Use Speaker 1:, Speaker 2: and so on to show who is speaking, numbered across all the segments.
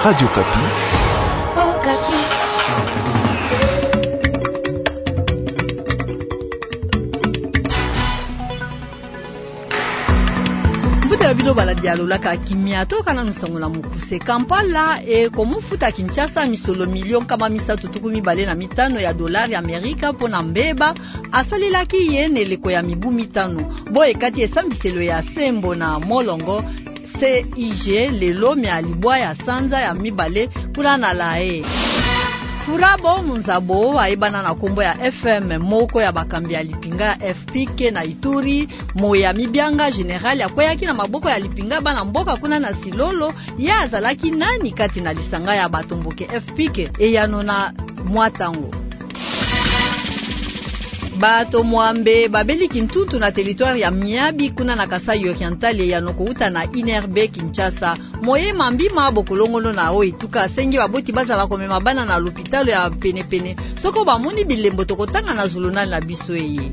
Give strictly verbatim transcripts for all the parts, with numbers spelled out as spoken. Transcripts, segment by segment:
Speaker 1: Radio Kapi.
Speaker 2: Oh, Kapi. Mbuta bino bala dialola ka kimia to kana nusangola mukuse Kampala e komufuta Kinshasa misolo milion kama misatu tukumi bale na mitano ya dolari Amerika pona mbeba asalilaki yene leko ya mibu mitano bo ekati esambiselo ya Sembo na Molongo C I G lelo mi alibwa ya sanza ya mibale pula na lae. Furabo Munzabo aibana na kombo ya F M moko ya bakambi ya lipinga ya F P K na Ituri moya mibyanga general ya kweyaki na maboko ya lipinga bana mboka kuna na Silolo ya azalaki nani kati na lisanga ya batomboke F P K eyano na mwatango. Bato mwambe babeli kintutu na territoire ya Miabi kuna na Kasai Oriental ya noko uta na Inerbe Kinshasa moye mambima bokolongono na o ituka sengi baboti bazala komema bana na l'hôpital ya pene pene soko bamoni bilembo tokotanga na zulunal na biso eye.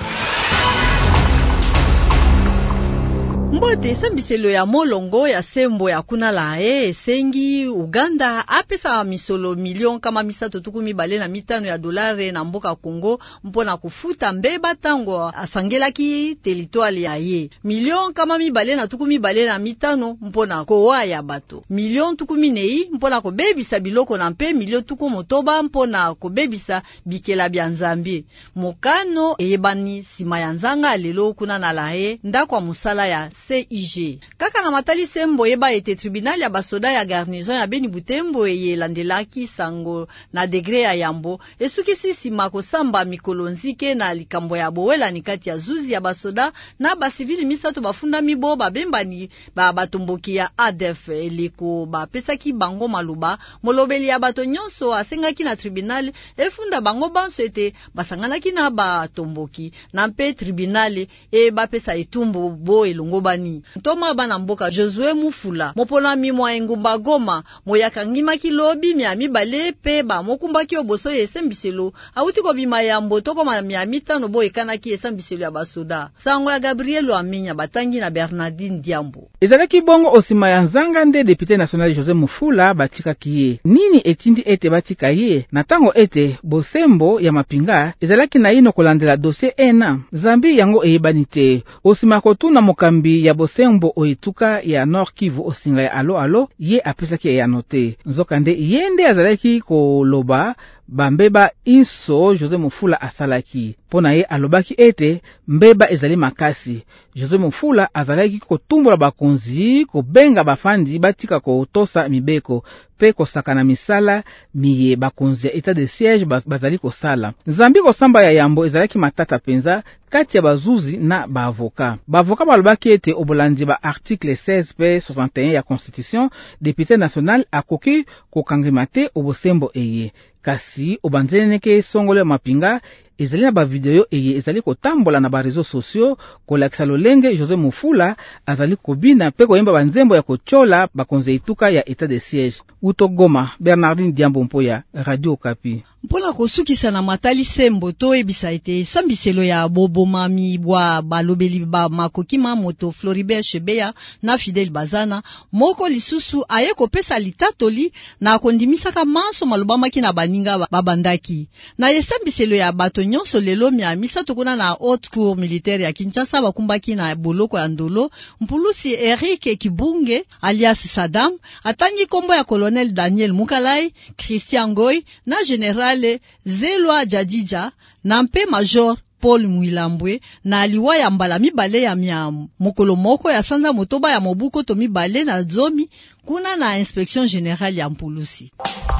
Speaker 2: Mbote sambiselo ya Molongo ya Sembo ya kuna lae sengi Uganda apesa misolo milion kama misato tukumi bale na mitano ya dolari na mboka Kongo mpona kufuta mbeba tango asangelaki territoire ya ye milion kama mibale na tukumi bale na mitano mpona kowa ya bato milion tukumi nei mpona kobebisa biloko na mpe milion tuku motoba mpona kobebisa bikela bya Nzambi mokano eyebani sima ya nzanga lelo kuna na lae ndakwa musala ya C I G. Kaka na matali Sembo yeba ete tribunal ya basoda ya garnison ya Beni Butembo eye landelaki sango na degre ya yambo esuki sisi makosamba mikolonzike na likambo ya bowela nikati ya zuzi ya basoda na basivili misato bafunda mibo babembani ba batomboki ya A D F eliko bapesaki bango maluba molobeli ya bato nyonso asengaki na tribunal efunda bango banso ete basanganaki na batomboki na mpe tribunal e bapesa etumbu bo elongo bani Toma bana mboka Josue Mufula mopona mi mwa engumba Goma moyaka ngima kilobi mi amibale pe ba mokumbaki oboso yesembiselo awuti ko bima ya mboto ko ma mi amitano bo ekanaki esembiselo ya basoda sango ya Gabriel Aminya batangi na Bernardine Diambo
Speaker 3: ezalaki bongo osima ya nzanga nde député national José Mufula batika kiye nini etindi ete batika ye na tango ete bosembo ya mapinga ezalaki na ino kolandela dossier ena Zambi yango eyebanite osima kotuna mokambi ya bosembo oituka ya Nord Kivu osinga ya alo alo ye apesaki ya note nzokande yende azalaki koloba bambeba inso José Mufula asalaki pona ye alobaki ete mbeba ezali makasi José Mufula azalaki kotumbola bakonzi kobenga bafandi batika kotosa mibeko pe kosakana misala miye bakonzi ya etat de siège bazali kosala Zambi kosamba ya yambo ezalaki matata penza kati ya bazuzi na baavoka baavoka balobaki ete obolandi ba article seize pe soixante et un ya constitution député national akoki kokangimate obosembo eye kasi obanzeneke songolo mapinga ezali na ba video eye ezali kotambola na ba réseaux sociaux kolakisa lolenge José Mufula azali kobina pe koyemba banzembo ya kochola bakonze ituka ya etat de siège uto Goma Bernardine Diambo Mpoya Radio Kapi
Speaker 2: mpona kosukisa na matali Sembo to ebisa ete sambiselo ya bobo mami bwa balobeli ba makokima moto Floribert Chebeya na Fidel Bazana moko lisusu aye kopesa litatoli na kondimisaka manso malobamaki na baninga babandaki na yesambiselo ya bato nyonso lelo mi misato kuna na haute cour militaire ya Kinshasa bakumbaki na boloko ya ndolo mpulusi Eric Kibunge alias Saddam atangi kombo ya colonel Daniel Mukalai Christian Goy na general Zelwa Jadija na mpe major Paul Mwilambwe na aliwa ya mbala mibale ya miamu mokolo moko ya sanza motoba ya mobuko to mibale na zomi kuna na inspection générale ya Mpulusi.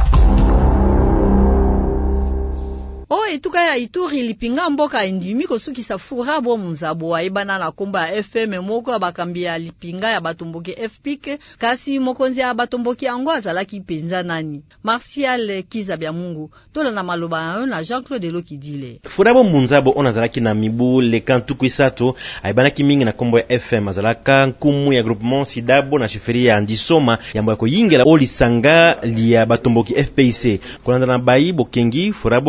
Speaker 2: O etuka ya Ituri lipinga mboka indimi kosukisa Furabo Munzabo aibana na komba ya F M moko bakambi ya lipinga ya batomboki F P K kasi mokonzi ya batomboki yango azalaki penza nani Martial Kizabya Mungu tola na maloba na Jean-Claude Lokidile.
Speaker 4: Furabo Munzabo onazalaki na mibu le kantuku isato aibana kimingi na kombo ya F M azalaka nkumu ya groupement Sidabo na chefferie ya Ndisoma yambo yako yingela olisanga liya batomboki F P I C kolanda na bayi bokengi Furabo azalaki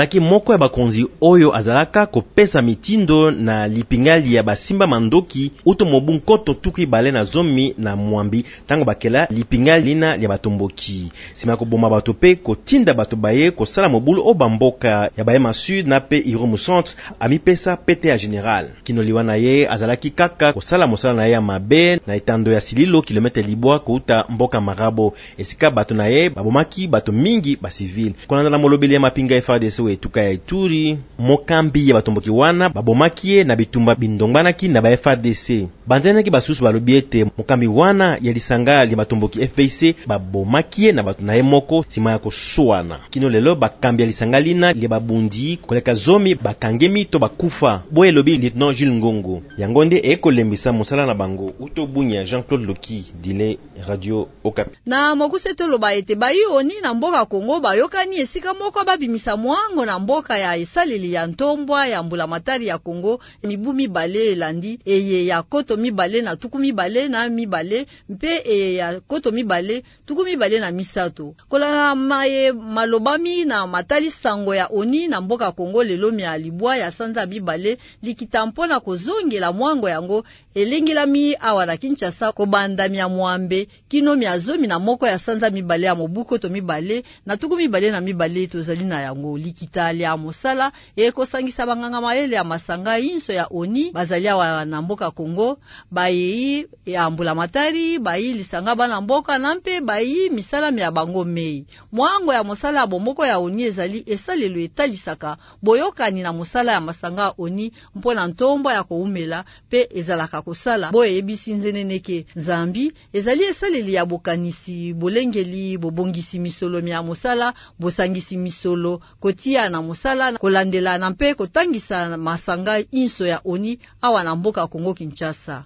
Speaker 4: azalaki moko ya bakonzi oyo azalaka kopesa mitindo na lipingali ya basimba mandoki uto mobu nkoto tuku ibale na zomi na mwambi tango bakela lipingali lina ya batomboki sima koboma bato pe kotinda bato baye kosala mobulu o bamboka ya Bahema Sud na pe Irumu Centre amipesa pete ya general kinoliwa na ye azalaki kaka kosala mosala na ye ya mabe na etando ya sililo kilometre libwa kouta mboka Marabo esika bato na ye babomaki bato mingi ba civil konanda na molobeli ya mapinga F A R D C etuka ya Ituri mokambi ya batomboki wana babomaki ye na bitumba bindongbanaki na ba F A R D C banzenaki basusu balobi ete mokambi wana ya lisanga ya batomboki F B C babomaki ye na bato na ye moko sima ya kosuana kino lelo bakambi ya lisanga lina ya babundi koleka zomi bakangemi to bakufa boye lobi lieutenant Jules Ngongo yango nde ekolembisa mosala na bango utobunya Jean-Claude Loki dile Radio Okapi
Speaker 2: na mokuse toloba ete bayi oni na mboka Kongo bayokani esika moko babimisa mwango na mboka ya esaleli ya ntombwa ya mbula matari ya Kongo mibu mibale elandi eye ya koto mibale na tuku mibale na mibale mpe eye ya koto mibale tuku mibale na misato kolana maye malobami na matali sango ya oni na mboka Kongo lelo mia libwa ya sanza mibale likitampo na kozongela mwango yango elengelami awa na Kinshasa kobanda mia mwambe kino mia zomi na moko ya sanza mibale ya mobuko to mibale na tuku mibale na mibale tozali na yango likitali ya mosala ekosangisa banganga mayele ya masanga inso ya oni bazali awa na mboka Kongo bayi ya mbula matari bayi lisanga bana mboka na mpe bayi misala ya bango mei mwango ya mosala ya bomoko ya oni ezali esalelo etalisaka boyokani na mosala ya masanga oni mpona ntombo ya koumela pe ezalaka kosala boye ebisi nzeneneke Zambi ezali esaleli ya bokanisi bolengeli bobongisi misolo ya mosala bosangisi misolo kotia na mosala kolandela na mpe kotangisa masanga inso ya oni awa na mboka Kongo Kinshasa.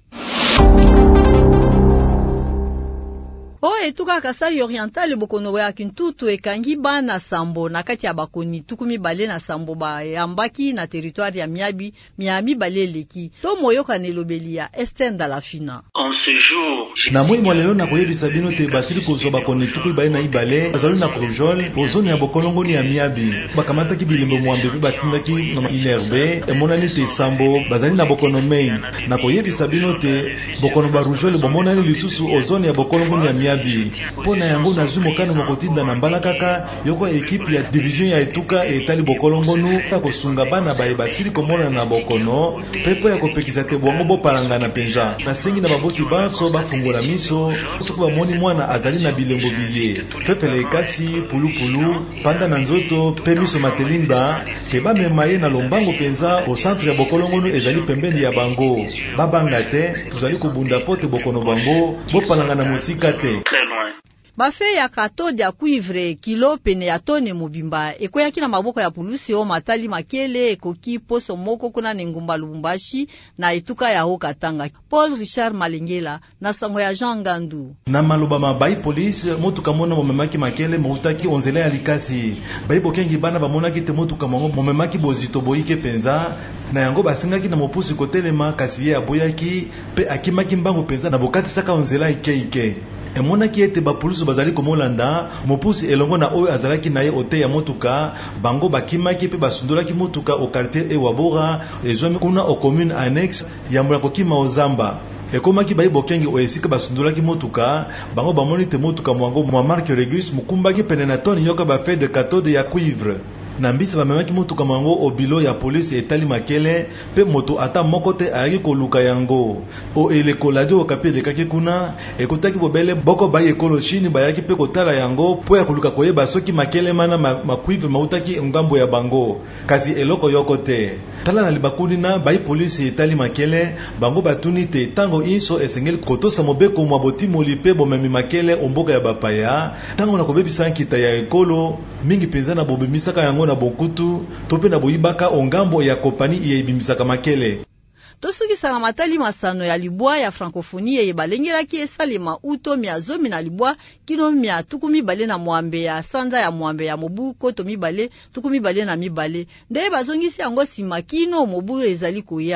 Speaker 2: O etuka Kasai Oriental bokono ya Kintutu ekangi bana sambo na kati ya bakoni tukumi bale na sambo ba yambaki na territoire ya Miabi Miami bale leki to moyoka nelobeli ya Estenda la Fina
Speaker 1: en ce jour
Speaker 5: na moi molelo na koyebisa bino te basili kozo bakoni tukumi bale na ibale bazali na Crojol pozoni ya bokolongo ni ya Miabi bakamata ki bilimbo mwambe batindaki na inerbe emonani te sambo bazali na bokono main na koyebisa bino te bokono ba Rujol bomonani lisusu ozoni ya bokolongo ni ya Miabi pona yango na zumo kana mokotinda na mbala kaka yoko ekipe ya division ya etuka etali bokolongo nu ka kosunga bana baye basili komona na bokono pepo ya kopekisa te bongo bo palangana penza na sengi na baboti baso bafungola miso soko bamoni mwana azali na bilembo biye fepele kasi pulupulu panda na nzoto pe miso matelinda ke bamemaye na lombango penza au centre ya bokolongo nu ezali pembeni ya bango babanga te tuzali kubunda pote bokono bango bo palangana musika te
Speaker 2: bafe ya katode ya cuivre kilo pene ya tone mobimba ekoyaki na maboko ya pulusi o matali makele ekoki poso moko kuna nengumba Lubumbashi na etuka ya Okatanga. Paul Richard Malengela na sango ya Jean Gandu
Speaker 5: na maloba mabai police motuka mona momemaki makele moutaki onzela ya likasi baibo kengi bana bamonaki te motuka mongo momemaki bozito boyike penza na yango basengaki na mopusi kotelema kasi ye aboyaki pe akimaki mbango penza na bokati saka onzela ike ike emonaki ete bapolisi bazali komolanda mopusi elongo na oyo azalaki na ye ote ya motuka bango bakimaki pe basundolaki motuka au quartier Ewabora ezwami kuna au commune annexe ya mbula kokima ozamba ekomaki bayi bokengi oesika basundolaki motuka bango bamoni te motuka mwango mwa marque Regus mukumbaki pene na toni yoka ba fait de cathode ya cuivre na mbisi bamemaki motuka mwango obilo ya polisi etali makele pe moto ata moko te ayaki koluka yango o elekoladi Okapi elekaki kuna ekotaki bobele boko bayi ekolo chini bayaki pe kotala yango po ya koluka koyeba soki makele mana makuive mautaki ngambo ya bango kasi eloko yoko te tala na libakuli na bayi polisi etali makele bango batuni te tango inso esengeli kotosa mobeko mwa botimoli pe bomemi makele omboka ya bapaya tango na kobebisa nkita ya ekolo mingi penza na bobemisaka yango na bokutu tope na boyibaka ongambo ya kompani ya ibimisaka makele
Speaker 2: tosukisa na matali masano ya libwa ya francophonie ye balengelaki esalema uto mia zomi na libwa kino mia tukumi bale na mwambe ya sanza ya mwambe ya mobu koto mibale tukumi bale na mibale nde bazongisi yango sima kino mobu ezali koya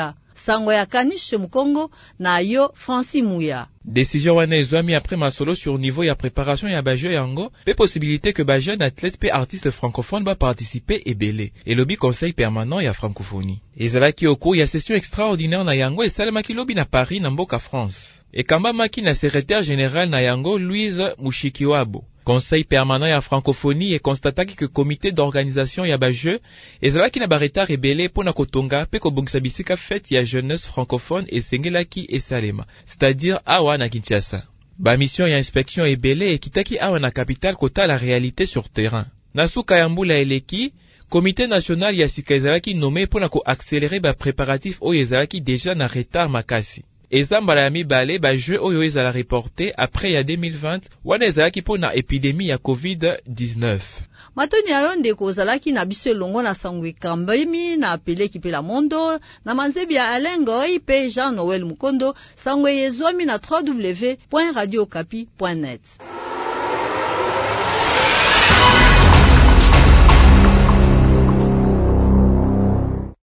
Speaker 2: sango ya kanishe Mukongo na yo Francis Mouya.
Speaker 1: Décision wana ezwami après masolo sur niveau ya préparation ya ba jeu yango, pe possibilité que ba jeune athlète pe artiste francophone ba participer ebele. Et lobby conseil permanent ya francophonie. Ezalaki au cours ya session extraordinaire na yango esalemaki lobby na Paris na mboka France. Et kamba maki na secrétaire général na yango Louise Mushikiwabo. Conseil permanent ya francophonie et constataki que comité d'organisation ya ba jeu ezalaki na bareta rebelle pona kotonga pe kobongisa bisika fête ya jeunesse francophone esengelaki esalema, c'est-à-dire awa na Kinshasa. Ba mission ya inspection ebele ekitaki awa na capitale kota la réalité sur terrain. Na suka ya mbula eleki, comité national ya sika ezalaki nommé pona ko accélérer ba préparatifs oyo ezalaki déjà na retard makasi. Ezambala ya mibale ba jeu oyo ezala reporté après ya deux mille vingt wana ezalaki po na épidémie ya covid dix-neuf.
Speaker 2: Matoni ayo ndeko ozalaki na biso elongo na sango ekambami na apeleki pe la mondo na manzebi ya Alengoi pe Jean Noël Mukondo sango ezwami na w w w point radio okapi point net.